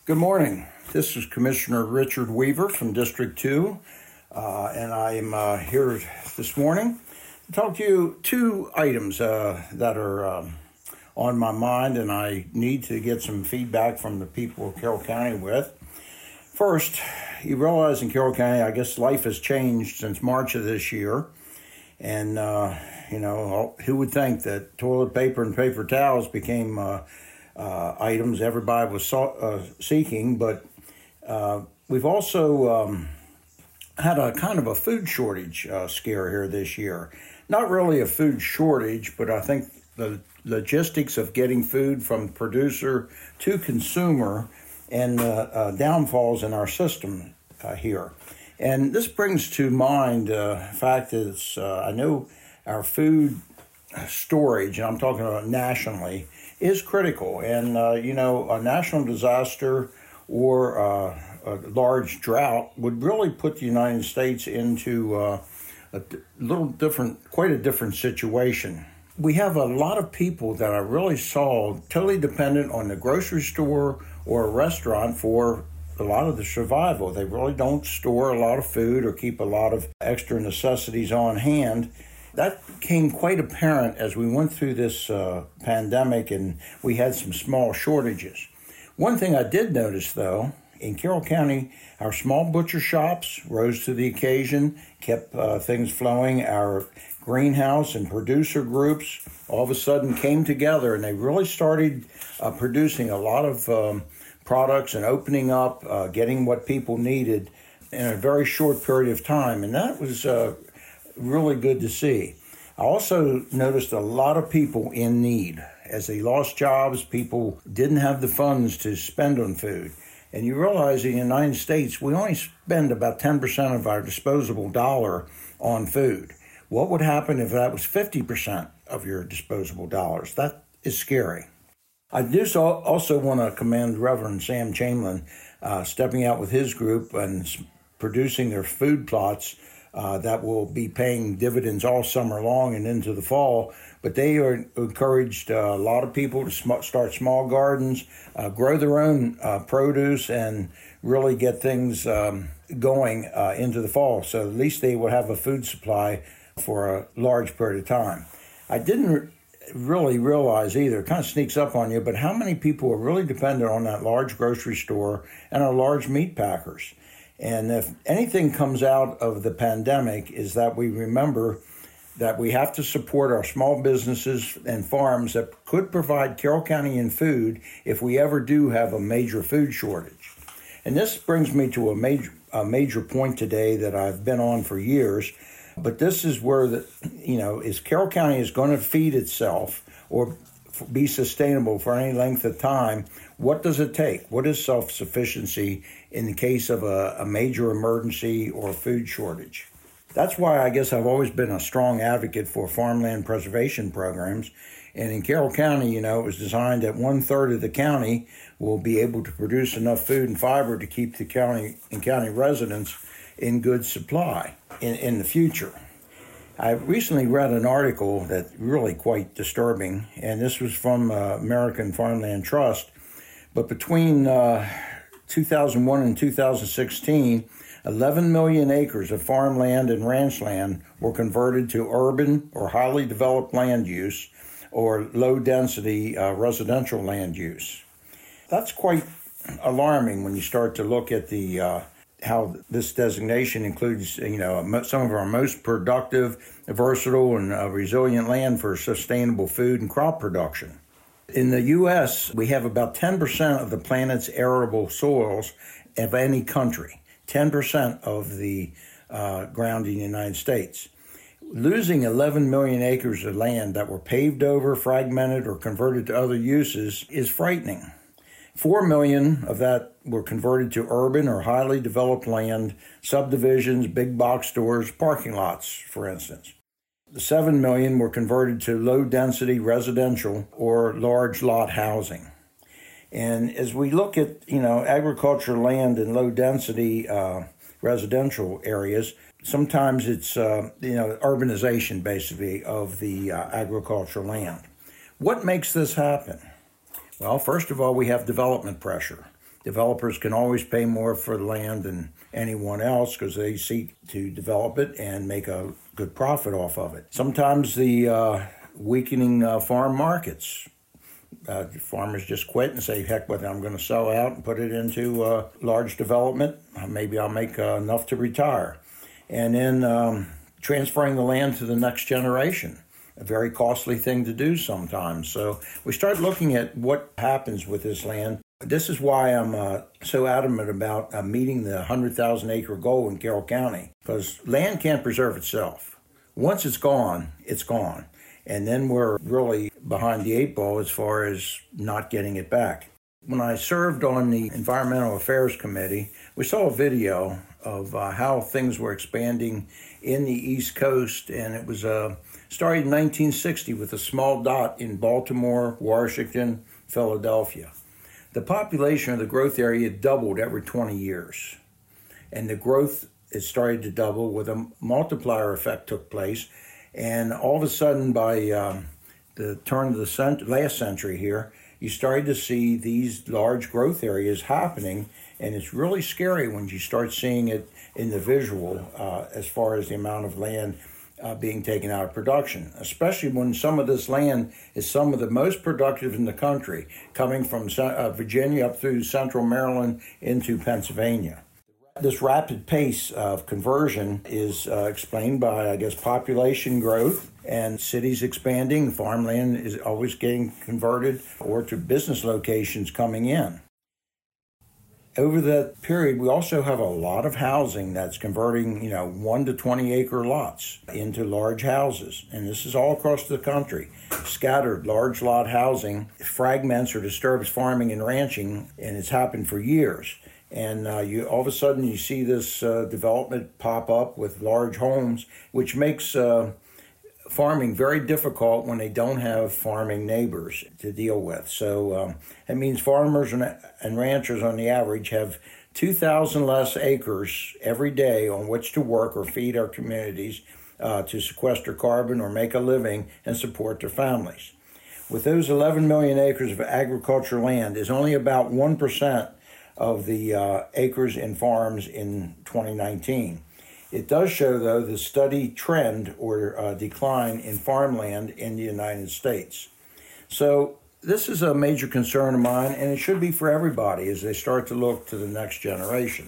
Good morning. This is Commissioner Richard Weaver from District 2, and I am here this morning to talk to you two items that are on my mind, and I need to get some feedback from the people of Carroll County with. First, you realize in Carroll County, I guess life has changed since March of this year, and who would think that toilet paper and paper towels became items everybody was seeking, but we've also had a kind of a food shortage scare here this year. Not really a food shortage, but I think the logistics of getting food from producer to consumer and downfalls in our system here. And this brings to mind the fact that I know our food storage, and I'm talking about nationally, is critical. And, a national disaster or a large drought would really put the United States into quite a different situation. We have a lot of people that I really saw totally dependent on the grocery store or a restaurant for a lot of the survival. They really don't store a lot of food or keep a lot of extra necessities on hand. That became quite apparent as we went through this pandemic and we had some small shortages. One thing I did notice, though, in Carroll County, our small butcher shops rose to the occasion, kept things flowing. Our greenhouse and producer groups all of a sudden came together and they really started producing a lot of products and opening up, getting what people needed in a very short period of time. And that was really good to see. I also noticed a lot of people in need. As they lost jobs, people didn't have the funds to spend on food. And you realize in the United States, we only spend about 10% of our disposable dollar on food. What would happen if that was 50% of your disposable dollars? That is scary. I do also want to commend Reverend Sam Chamberlain stepping out with his group and producing their food plots that will be paying dividends all summer long and into the fall. But they are encouraged a lot of people to start small gardens, grow their own produce, and really get things going into the fall. So at least they will have a food supply for a large period of time. I didn't really realize either, it kind of sneaks up on you, but how many people are really dependent on that large grocery store and our large meat packers. And if anything comes out of the pandemic is that we remember that we have to support our small businesses and farms that could provide Carroll County in food if we ever do have a major food shortage. And this brings me to a major point today that I've been on for years, but this is where is Carroll County is going to feed itself or be sustainable for any length of time. What does it take? What is self-sufficiency in the case of a major emergency or food shortage? That's why I guess I've always been a strong advocate for farmland preservation programs. And in Carroll County, it was designed that 1/3 of the county will be able to produce enough food and fiber to keep the county and county residents in good supply in the future. I recently read an article that's really quite disturbing, and this was from American Farmland Trust. But between 2001 and 2016, 11 million acres of farmland and ranch land were converted to urban or highly developed land use or low-density residential land use. That's quite alarming when you start to look at the how this designation includes, some of our most productive, versatile, and resilient land for sustainable food and crop production. In the U.S., we have about 10% of the planet's arable soils of any country, 10% of the ground in the United States. Losing 11 million acres of land that were paved over, fragmented, or converted to other uses is frightening. 4 million of that were converted to urban or highly developed land, subdivisions, big box stores, parking lots, for instance. The 7 million were converted to low-density residential or large lot housing. And as we look at, agricultural land in low-density residential areas, sometimes it's, urbanization, basically, of the agricultural land. What makes this happen? Well, first of all, we have development pressure. Developers can always pay more for the land than anyone else because they seek to develop it and make a good profit off of it. Sometimes the weakening farm markets. Farmers just quit and say, heck with it, I'm going to sell out and put it into large development. Maybe I'll make enough to retire. And then transferring the land to the next generation, a very costly thing to do sometimes. So we start looking at what happens with this land. This is why I'm so adamant about meeting the 100,000 acre goal in Carroll County, because land can't preserve itself. Once it's gone, it's gone. And then we're really behind the eight ball as far as not getting it back. When I served on the Environmental Affairs Committee, we saw a video of how things were expanding in the East Coast, and it was started in 1960 with a small dot in Baltimore, Washington, Philadelphia. The population of the growth area doubled every 20 years, and the growth it started to double with a multiplier effect took place. And all of a sudden, by the turn of the last century here, you started to see these large growth areas happening, and it's really scary when you start seeing it in the visual as far as the amount of land being taken out of production, especially when some of this land is some of the most productive in the country, coming from Virginia up through central Maryland into Pennsylvania. This rapid pace of conversion is explained by, I guess, population growth and cities expanding. Farmland is always getting converted or to business locations coming in. Over that period, we also have a lot of housing that's converting, 1 to 20 acre lots into large houses. And this is all across the country. Scattered large lot housing fragments or disturbs farming and ranching, and it's happened for years. And all of a sudden you see this development pop up with large homes, which makes farming very difficult when they don't have farming neighbors to deal with. So it means farmers and ranchers on the average have 2,000 less acres every day on which to work or feed our communities to sequester carbon or make a living and support their families. With those 11 million acres of agricultural land, is only about 1% of the acres in farms in 2019. It does show, though, the steady trend or decline in farmland in the United States. So this is a major concern of mine, and it should be for everybody as they start to look to the next generation.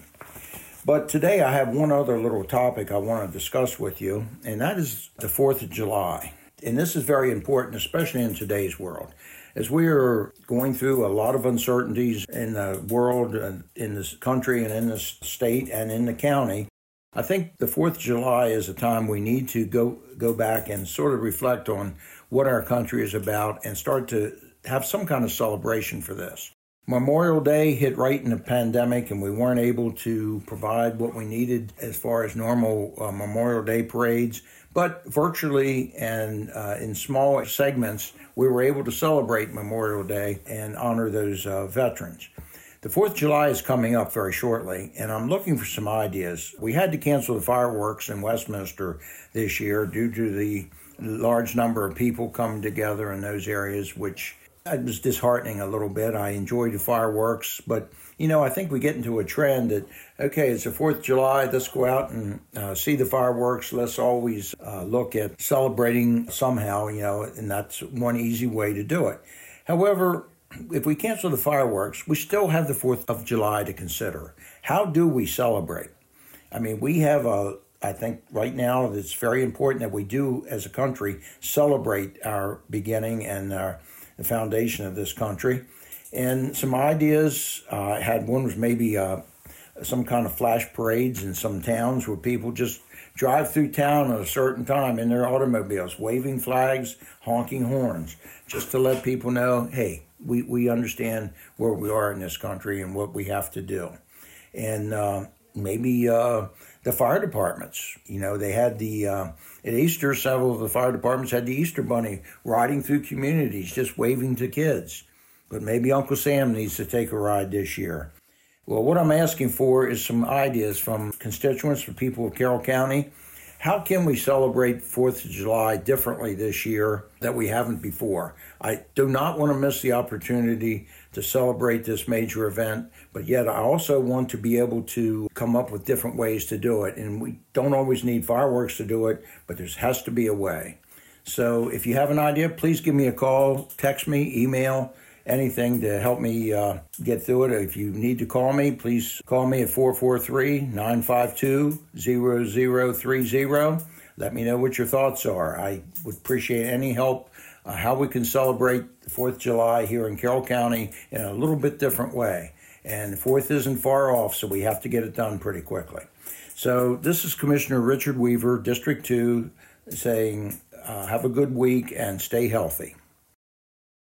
But today I have one other little topic I want to discuss with you, and that is the 4th of July. And this is very important, especially in today's world. As we are going through a lot of uncertainties in the world, in this country, and in this state, and in the county, I think the 4th of July is a time we need to go back and sort of reflect on what our country is about and start to have some kind of celebration for this. Memorial Day hit right in the pandemic, and we weren't able to provide what we needed as far as normal Memorial Day parades, but virtually and in small segments, we were able to celebrate Memorial Day and honor those veterans. The 4th of July is coming up very shortly, and I'm looking for some ideas. We had to cancel the fireworks in Westminster this year due to the large number of people coming together in those areas, which it was disheartening a little bit. I enjoyed the fireworks, but, I think we get into a trend that, okay, it's the 4th of July, let's go out and see the fireworks. Let's always look at celebrating somehow, and that's one easy way to do it. However, if we cancel the fireworks, we still have the 4th of July to consider. How do we celebrate? I mean, we have I think right now it's very important that we do, as a country, celebrate our beginning and the foundation of this country. And some ideas, I had one was maybe some kind of flash parades in some towns where people just drive through town at a certain time in their automobiles, waving flags, honking horns, just to let people know, hey, we understand where we are in this country and what we have to do. And maybe the fire departments, they had at Easter, several of the fire departments had the Easter Bunny riding through communities, just waving to kids. But maybe Uncle Sam needs to take a ride this year. Well, what I'm asking for is some ideas from constituents, from people of Carroll County. How can we celebrate 4th of July differently this year that we haven't before? I do not want to miss the opportunity to celebrate this major event, but yet I also want to be able to come up with different ways to do it. And we don't always need fireworks to do it, but there has to be a way. So if you have an idea, please give me a call, text me, email, anything to help me get through it. If you need to call me, please call me at 443-952-0030. Let me know what your thoughts are. I would appreciate any help how we can celebrate the 4th of July here in Carroll County in a little bit different way. And the 4th isn't far off, so we have to get it done pretty quickly. So this is Commissioner Richard Weaver, District 2, saying have a good week and stay healthy.